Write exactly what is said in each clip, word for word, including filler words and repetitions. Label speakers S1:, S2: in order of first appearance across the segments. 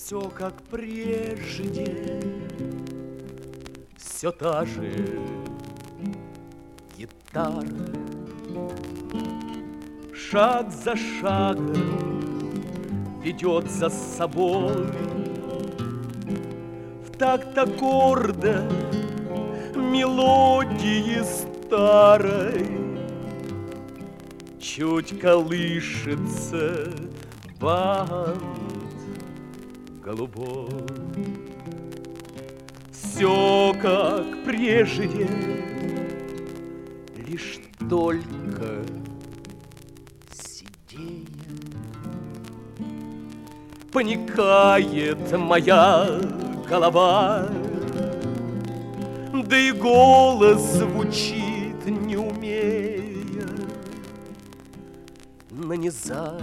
S1: Все как прежде, все та же гитара. Шаг за шагом ведет за собой в такт аккорда мелодии старой. Чуть колышется бант голубой. Все как прежде, лишь только сиденье. Паникает моя голова, да и голос звучит, не умея нанизать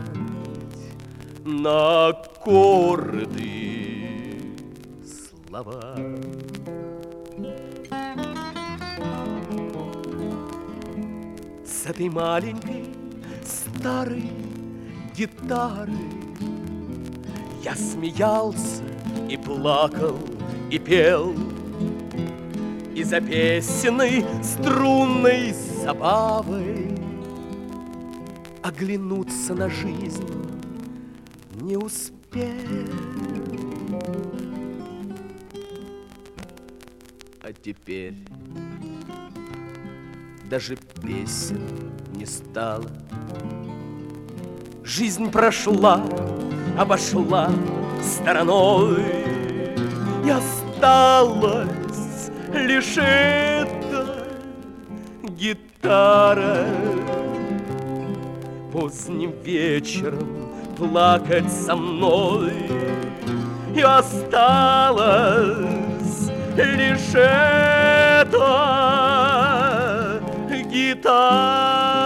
S1: на аккорды слова. С этой маленькой старой гитары я смеялся и плакал, и пел, и за песенной струнной забавой оглянуться на жизнь не успел. А теперь даже песен не стало. Жизнь прошла, обошла стороной, и осталась лишь эта гитара. Поздним вечером плакать со мной, и осталась лишь эта гитара.